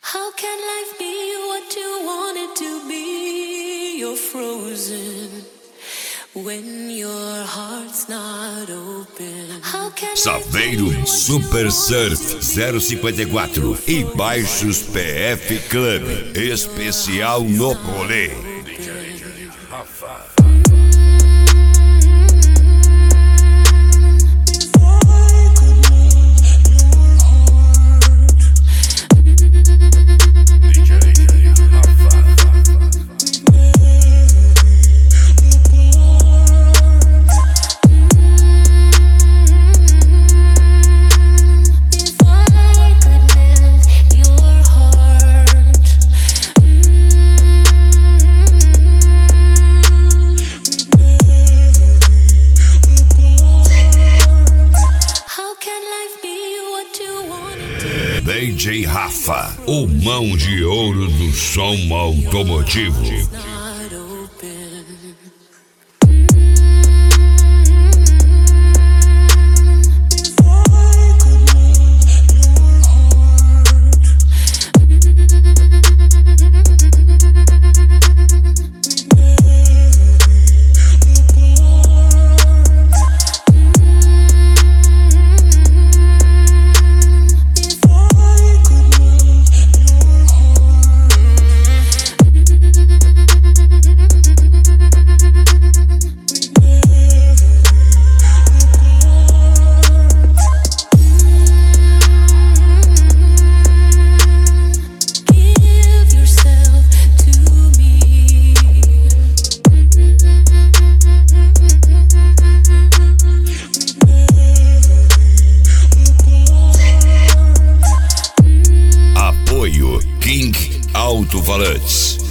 How can life be what you want it to be? You're frozen when your heart's not open. Saveiro Super Surf 054 e Baixos PF Club. Especial no Rolê. DJ Rafa, o mão de ouro do som automotivo. Alto-falantes.